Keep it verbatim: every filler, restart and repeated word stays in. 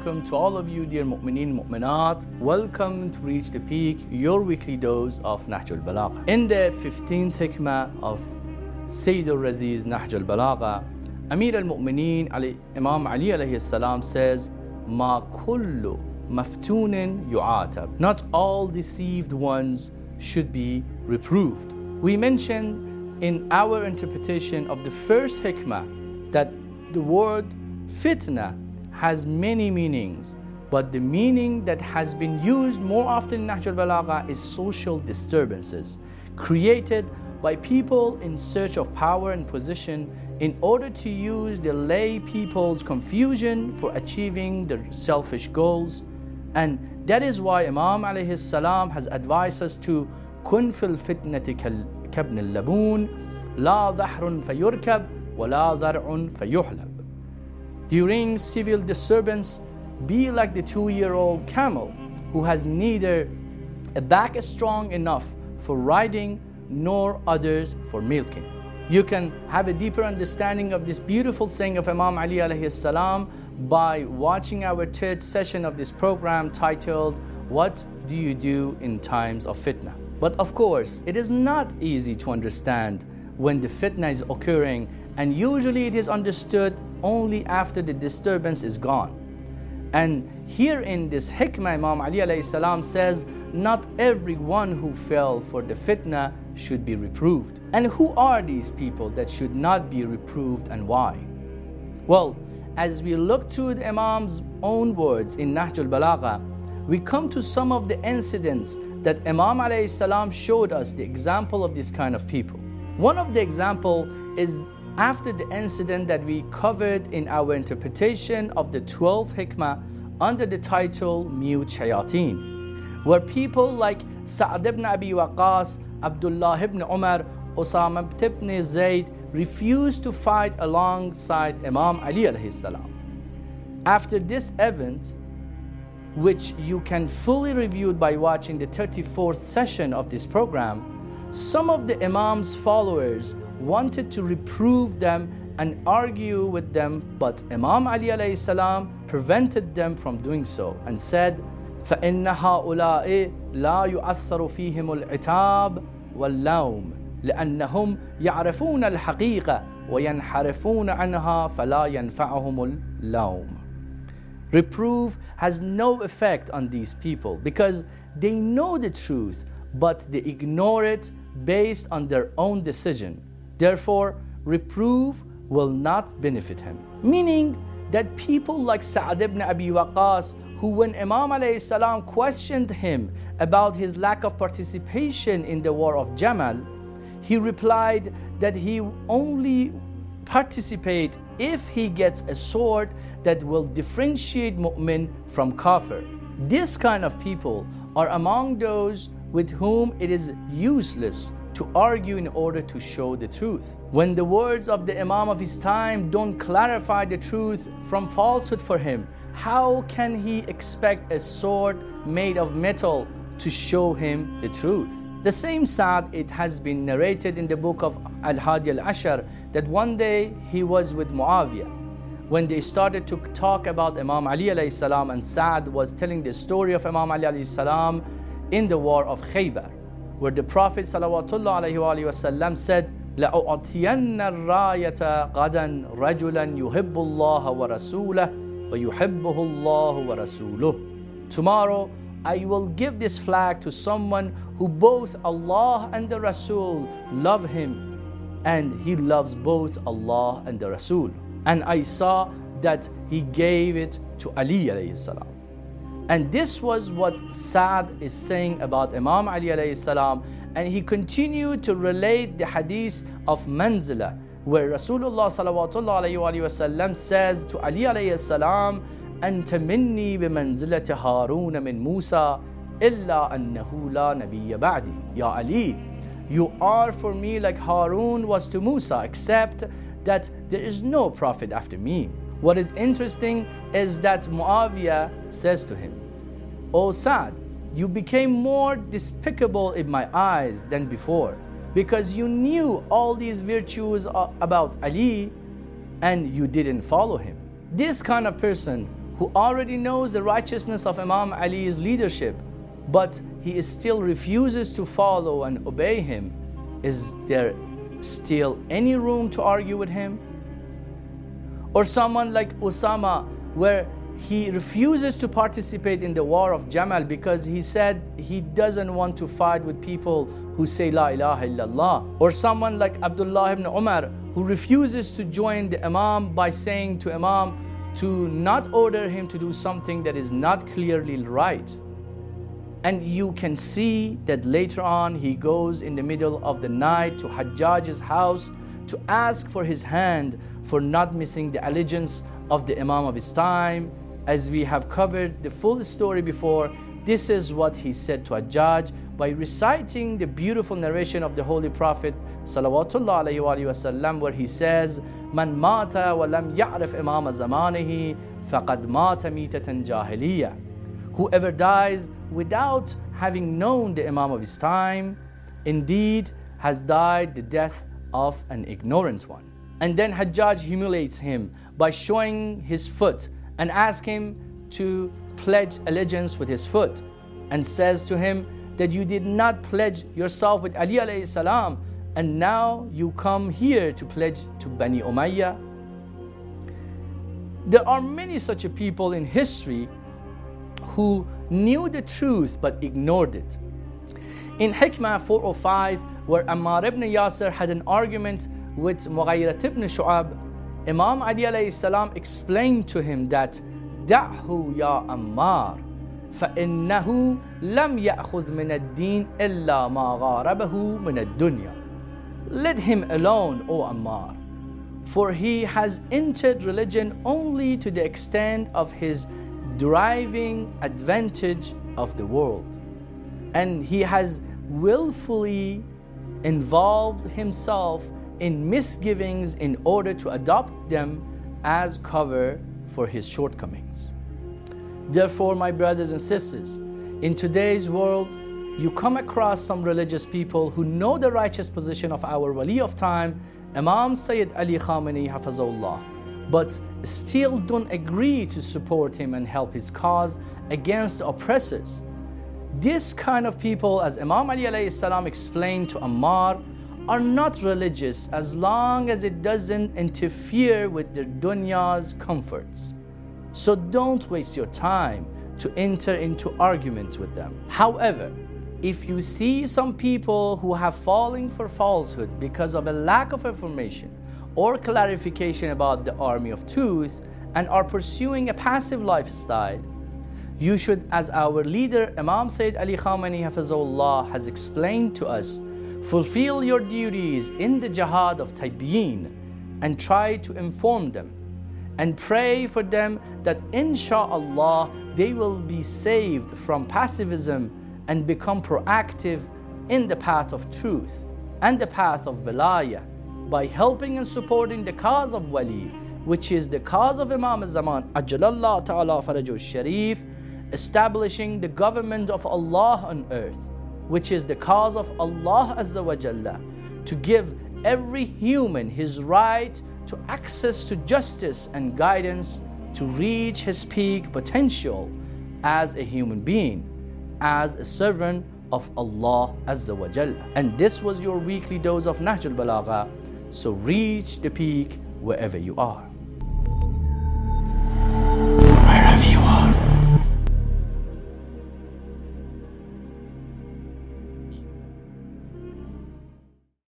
welcome to all of you, dear mu'mineen, mu'minat. Welcome to Reach the Peak, your weekly dose of Nahj al-Balagha. In the fifteenth hikmah of Sayyid al-Raziz Nahj al-Balagha, Amir al-Mu'mineen Ali, Imam Ali alayhi salam says, Ma kullu maftunin yu'atab. Not all deceived ones should be reproved. We mentioned in our interpretation of the first hikmah that the word fitna has many meanings, but the meaning that has been used more often in Nahj al-Balagha is social disturbances created by people in search of power and position in order to use the lay people's confusion for achieving their selfish goals. And that is why Imam alayhi salam has advised us to kun fil fitnati kabn al-labun la dhahrun fayurkab wa la dhar'un fayuhlab. During civil disturbance, be like the two-year-old camel who has neither a back strong enough for riding nor others for milking. You can have a deeper understanding of this beautiful saying of Imam Ali alayhi salam by watching our third session of this program titled, What Do You Do in Times of Fitna? But of course, it is not easy to understand when the fitna is occurring, and usually it is understood only after the disturbance is gone. And here in this hikmah, Imam Ali alayhi salam says, not everyone who fell for the fitna should be reproved. And who are these people that should not be reproved, and why? Well, as we look through the Imam's own words in Nahj al-Balagha, we come to some of the incidents that Imam alayhi salam showed us the example of this kind of people. One of the example is after the incident that we covered in our interpretation of the twelfth hikmah under the title Mute Shayateen, where people like Sa'd ibn Abi Waqqas, Abdullah ibn Umar, Osama ibn Zayd refused to fight alongside Imam Ali alayhi salam. After this event, which you can fully review by watching the thirty-fourth session of this program, some of the Imam's followers wanted to reprove them and argue with them, but Imam Ali alayhi salam prevented them from doing so and said, فَإِنَّ هَؤُلَاءِ لَا يُؤَثَّرُ فِيهِمُ الْعِتَابِ وَاللَّوْمِ لأنهم يعرفون الحقيقة وينحرفون عنها فلا ينفعهم اللوم. Reproof has no effect on these people because they know the truth, but they ignore it based on their own decision. Therefore, reproof will not benefit him. Meaning that people like Sa'd ibn Abi Waqqas, who when Imam alayhi salam questioned him about his lack of participation in the war of Jamal, he replied that he only participate if he gets a sword that will differentiate mu'min from kafir. This kind of people are among those with whom it is useless to argue in order to show the truth. When the words of the Imam of his time don't clarify the truth from falsehood for him, how can he expect a sword made of metal to show him the truth? The same Sa'd, it has been narrated in the book of Al-Hadi al-Ashar that one day he was with Muawiyah when they started to talk about Imam Ali alayhi salam, and Sa'd was telling the story of Imam Ali alayhi salam in the war of Khaybar, where the Prophet salawatullah alayhi wa alayhi wa sallam said, لَأُعْطِيَنَّ الرَّايَةَ غَدًا رَجُلًا يُحِبُّ اللَّهَ وَرَسُولَهُ وَيُحِبُّهُ اللَّهُ وَرَسُولُهُ. Tomorrow I will give this flag to someone who both Allah and the Rasul love him, and he loves both Allah and the Rasul. And I saw that he gave it to Ali alayhi salam. And this was what Sa'd is saying about Imam Ali alayhi salam, and he continued to relate the hadith of Manzila, where Rasulullah salawatullah alayhi wa sallam says to Ali alayhi salam, أنت مني بمنزلة هارون من موسى إلا أنه لا نبي بعدي. Ya Ali, you are for me like Harun was to Musa, except that there is no prophet after me. What is interesting is that Muawiyah says to him, O Sa'd, you became more despicable in my eyes than before, because you knew all these virtues about Ali and you didn't follow him. This kind of person who already knows the righteousness of Imam Ali's leadership, but he is still refuses to follow and obey him, is there still any room to argue with him? Or someone like Osama, where he refuses to participate in the war of Jamal because he said he doesn't want to fight with people who say La ilaha illallah. Or someone like Abdullah ibn Umar, who refuses to join the Imam by saying to Imam to not order him to do something that is not clearly right. And you can see that later on he goes in the middle of the night to Hajjaj's house to ask for his hand for not missing the allegiance of the Imam of his time. As we have covered the full story before, this is what he said to Hajjaj by reciting the beautiful narration of the Holy Prophet Salawatullah alayhi wa sallam, where he says, Man mata wa lam ya'rif imama zamanihi faqad mata mitatan jahiliya. Whoever dies without having known the Imam of his time, indeed has died the death of an ignorant one. And then Hajjaj humiliates him by showing his foot and asks him to pledge allegiance with his foot, and says to him that you did not pledge yourself with Ali alayhi salam, and now you come here to pledge to Bani Umayyah. There are many such people in history who knew the truth but ignored it. In Hikmah four oh five, where Ammar ibn Yasir had an argument with Mughayrat ibn Shu'ab, Imam Ali alayhi salam explained to him that دعه يا أمار فإنه لم يأخذ من الدين إلا ما غاربه من الدنيا. Let him alone, O Ammar, for he has entered religion only to the extent of his deriving advantage of the world, and he has willfully involved himself in misgivings in order to adopt them as cover for his shortcomings. Therefore, my brothers and sisters, in today's world, you come across some religious people who know the righteous position of our Wali of time, Imam Sayyid Ali Khamenei Hafazullah, but still don't agree to support him and help his cause against the oppressors. This kind of people, as Imam Ali alayhi salam explained to Ammar, are not religious as long as it doesn't interfere with their dunya's comforts. So don't waste your time to enter into arguments with them. However, if you see some people who have fallen for falsehood because of a lack of information or clarification about the army of truth and are pursuing a passive lifestyle, you should, as our leader Imam Sayyid Ali Khamenei Hafazullah has explained to us, fulfill your duties in the jihad of Tabi'een and try to inform them and pray for them that insha'Allah they will be saved from passivism and become proactive in the path of truth and the path of Wilayah by helping and supporting the cause of Wali, which is the cause of Imam al-Zaman Ajjalallah Ta'ala Farajul Sharif, establishing the government of Allah on earth, which is the cause of Allah Azza wa Jalla, to give every human his right to access to justice and guidance to reach his peak potential as a human being, as a servant of Allah Azza wa Jalla. And this was your weekly dose of Nahjul Balagha, so reach the peak wherever you are.